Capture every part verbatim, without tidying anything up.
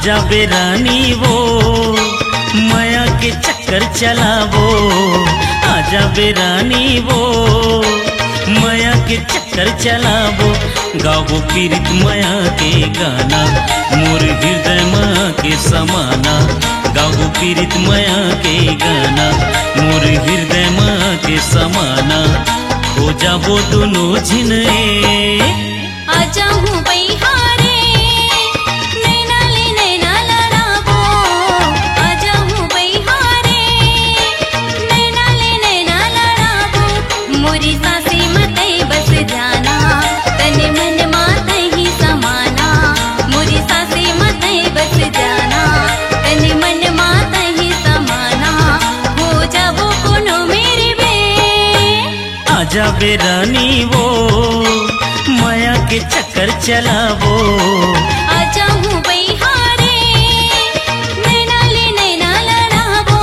आजा बेरानी वो माया के चक्कर चलावो, आजा बेरानी वो माया के चक्कर चलावो। गावो पीरित माया के गाना, मोर हृदय माँ के समाना। गावो पीरित माया के गाना, मोर हृदय माँ के समाना। हो जाबो दोनों झिने आजा हूँ बैहारे, नैना ले नैना लड़ाबो। आजा हूँ बैहारे, नैना ले नैना लड़ाबो। मोरी सासे मते बस जाना, तने मन माते ही समाना। मोरी सासे मते बस जाना, तने मन माते ही समाना। हो जाबो कोनो मेरे बे, आजा बेरानी वो माया के चक्कर चलावो। आजा हूँ बैहारे, नैना ले नैना लड़ाबो।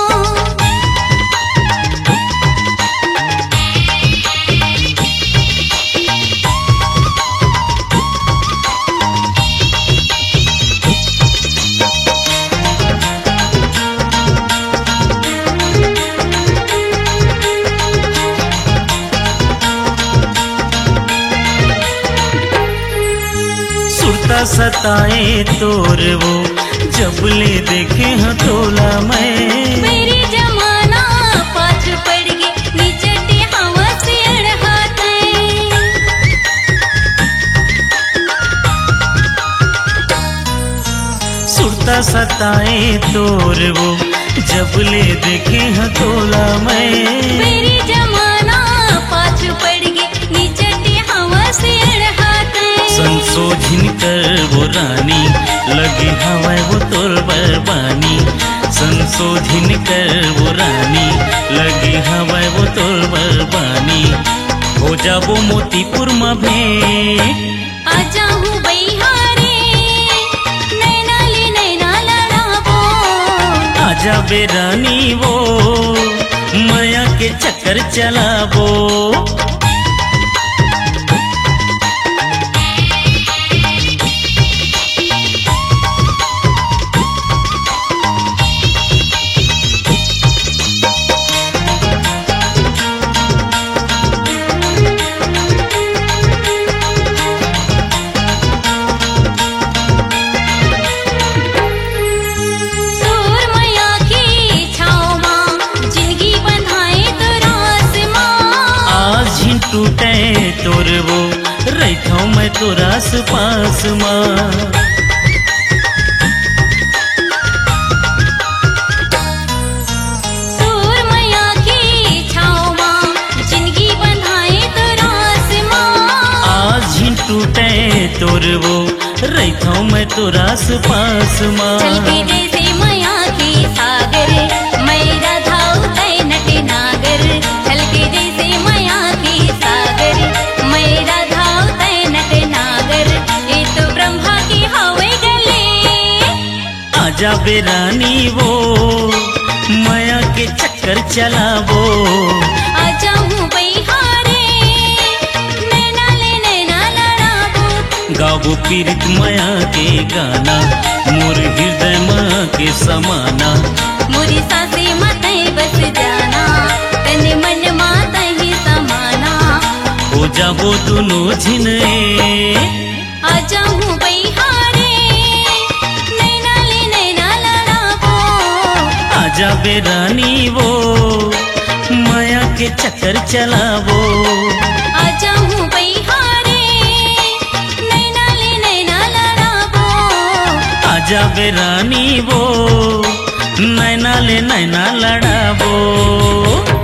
सुरता सताए तोर वो, जब ले देखे हथोला मैं। मेरी जमाना पाछ पड़ गई, निचटी हवा से अड़हाते। सुरता सताए तोर वो, जब ले देखे हथोला मैं। मेरी जमाना पाछ पड़ गई, निचटी हवा से अड़हाते। संशोधन कर वो रानी, लगी हवा वो तोर बरबानी। संशोधन कर वो रानी, लगी हवा वो तोर बरबानी। हो जाबो मोतीपुर में भेंट, आजा हूँ बैहारे, नैना ले नैना लड़ाबो। आजा बेरानी वो माया के चक्कर चलावो। तोर माया की छाँव माँ, जिंदगी बंधाए तोर आसमां। आज ही टूटे तोर वो, रहता मैं तोरा से पास माँ। तोर माया की छाँव माँ, जिंदगी बंधाए तोर आसमां। आज ही टूटे तोर वो, रहता मैं तोरा से पास माँ। चल के जैसे माया की सागर, मैं राधा उदय नट नागर। चल के जैसे माया की सागर, मैं राधा उदय नट नागर। ये तो ब्रह्मा की हवे गले, आजा बेरानी वो माया के चक्कर चलावो। आजा हूँ बैहारे, नैना ले नैना लड़ाबो। गावो पीरित माया के गाना, मोर हृदय माँ के समाना। मोरी सासे मते बस जाना, तने मन माता ही समाना। हो जाबो दोनों झिने आजा हूँ बैहारे, नैना ले नैना लड़ाबो। आजा बेरानी वो माया के चक्कर चलावो। आजा हूँ बैहारे, नैना ले नैना लड़ाबो। आजा बेरानी वो नैना ले नैना लड़ावो।